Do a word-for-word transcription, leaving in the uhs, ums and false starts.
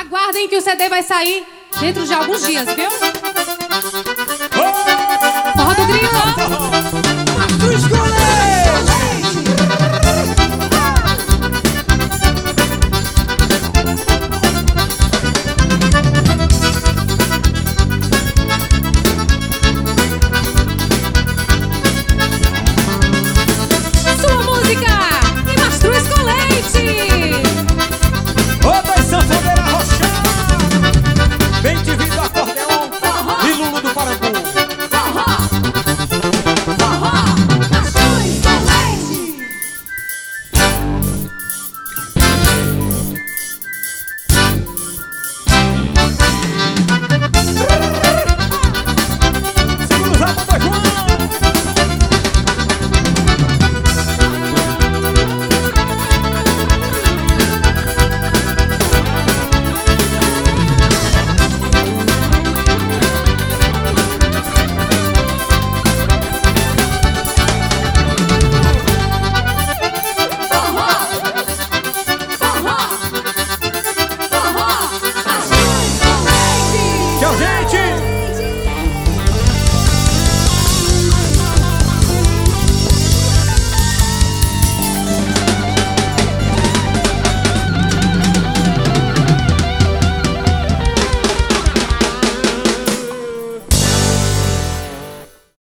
Aguardem que o C D vai sair dentro de alguns dias, viu? Forró do Grilo! Mastro Escolete! Sua música e Mastro Escolete! Ô, dois sanfoneira rochada! Bem te vindo acordeon e Lulu do Parambu. Forró! Forró! Mastro Escolete! Segura os rabos, João! Forró! Forró! Forró! Mastro Escolete! Tchau, gente!